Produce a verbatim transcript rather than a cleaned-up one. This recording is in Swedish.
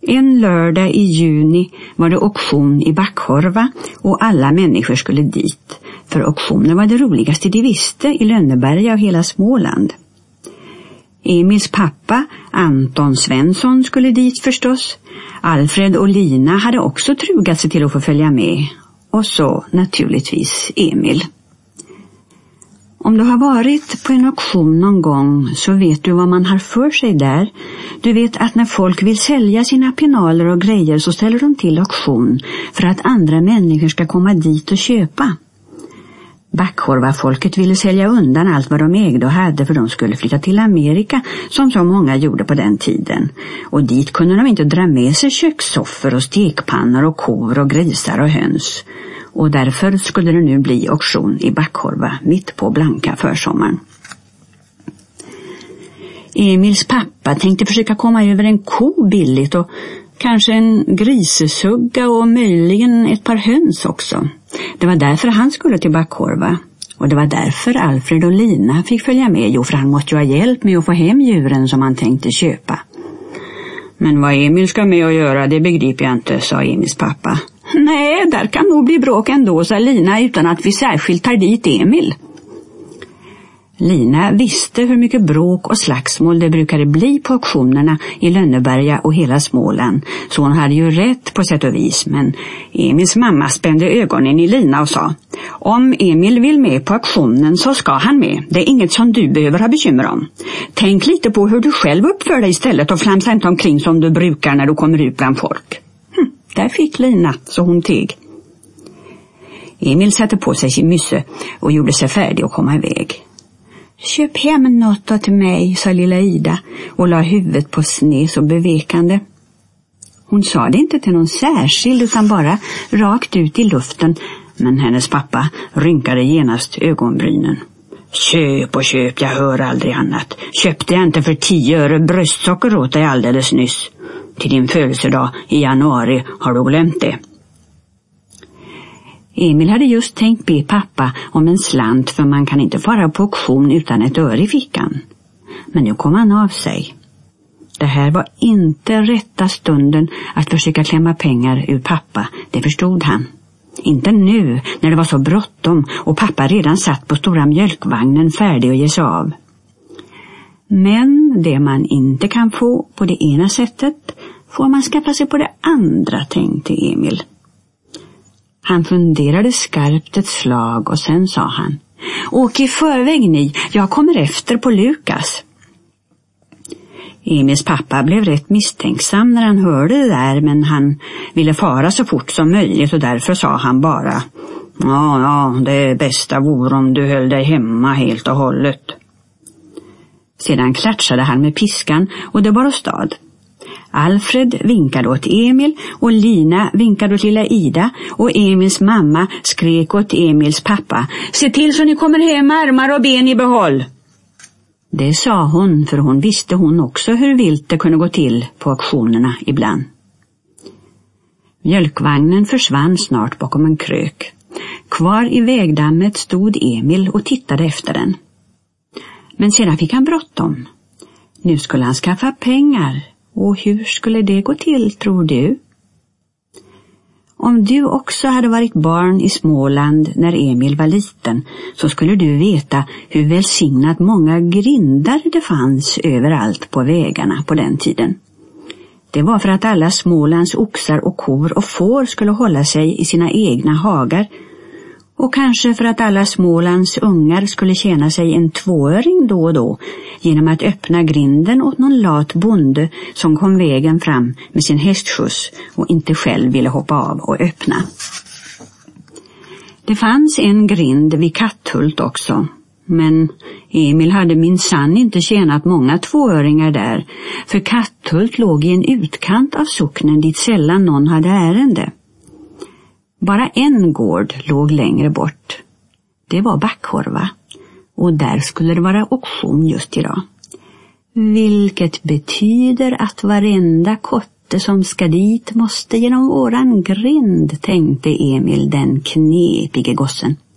En lördag i juni var det auktion i Backhorva och alla människor skulle dit. För auktionen var det roligaste de visste i Lönneberga och hela Småland. Emils pappa, Anton Svensson, skulle dit förstås. Alfred och Lina hade också trugat sig till att få följa med. Och så naturligtvis Emil. Om du har varit på en auktion någon gång så vet du vad man har för sig där. Du vet att när folk vill sälja sina pinaler och grejer så ställer de till auktion för att andra människor ska komma dit och köpa. Backhorva-folket ville sälja undan allt vad de ägde och hade för de skulle flytta till Amerika som så många gjorde på den tiden. Och dit kunde de inte dra med sig kökssoffor och stekpannor och kor och grisar och höns. Och därför skulle det nu bli auktion i Backhorva mitt på blanka försommaren. Emils pappa tänkte försöka komma över en ko billigt och kanske en grisesugga och möjligen ett par höns också. Det var därför han skulle till Backhorva. Och det var därför Alfred och Lina fick följa med. Jo, för han måste ju ha hjälp med att få hem djuren som han tänkte köpa. Men vad Emil ska med att göra, det begriper jag inte, sa Emils pappa. Nej, där kan nog bli bråk ändå, sa Lina, utan att vi särskilt tar dit Emil. Lina visste hur mycket bråk och slagsmål det brukade bli på auktionerna i Lönneberga och hela Småland, så hon hade ju rätt på sätt och vis. Men Emils mamma spände ögonen i Lina och sa: om Emil vill med på auktionen så ska han med. Det är inget som du behöver ha bekymmer om. Tänk lite på hur du själv uppför dig istället och flamsa inte omkring som du brukar när du kommer ut bland folk. Hm, där fick Lina, så hon teg. Emil satte på sig sin mysse och gjorde sig färdig att komma iväg. Köp hem något åt mig, sa lilla Ida och la huvudet på sned så bevekande. Hon sa det inte till någon särskild utan bara rakt ut i luften, men hennes pappa rynkade genast ögonbrynen. Köp och köp, jag hör aldrig annat. Köpte jag inte för tio öre bröstsocker åt dig alldeles nyss. Till din födelsedag i januari, har du glömt det? Emil hade just tänkt be pappa om en slant, för man kan inte fara på auktion utan ett öre i fickan. Men nu kom han av sig. Det här var inte rätta stunden att försöka klämma pengar ur pappa, det förstod han. Inte nu, när det var så bråttom och pappa redan satt på stora mjölkvagnen färdig att ge sig av. Men det man inte kan få på det ena sättet får man skaffa sig på det andra, tänkte Emil. Han funderade skarpt ett slag och sen sa han: åk i förväg ni, jag kommer efter på Lukas. Emils pappa blev rätt misstänksam när han hörde det där, men han ville fara så fort som möjligt och därför sa han bara: ja, ja, det bästa vore om du höll dig hemma helt och hållet. Sedan klatschade han med piskan och det var åstad. Alfred vinkade åt Emil och Lina vinkade åt lilla Ida och Emils mamma skrek åt Emils pappa: se till så ni kommer hem armar och ben i behåll. Det sa hon, för hon visste hon också hur vilt det kunde gå till på auktionerna ibland. Mjölkvagnen försvann snart bakom en krök. Kvar i vägdammet stod Emil och tittade efter den. Men sedan fick han bråttom. Nu skulle han skaffa pengar. Och hur skulle det gå till, tror du? Om du också hade varit barn i Småland när Emil var liten, så skulle du veta hur välsignat många grindar det fanns överallt på vägarna på den tiden. Det var för att alla Smålands oxar och kor och får skulle hålla sig i sina egna hagar, och kanske för att alla Smålands ungar skulle tjäna sig en tvåöring då och då genom att öppna grinden åt någon lat bonde som kom vägen fram med sin hästskjuts och inte själv ville hoppa av och öppna. Det fanns en grind vid Katthult också, men Emil hade minsann inte tjänat många tvåöringar där, för Katthult låg i en utkant av socknen dit sällan någon hade ärende. Bara en gård låg längre bort. Det var Backhorva, och där skulle det vara auktion just idag. Vilket betyder att varenda kotte som ska dit måste genom våran grind, tänkte Emil, den knepige gossen.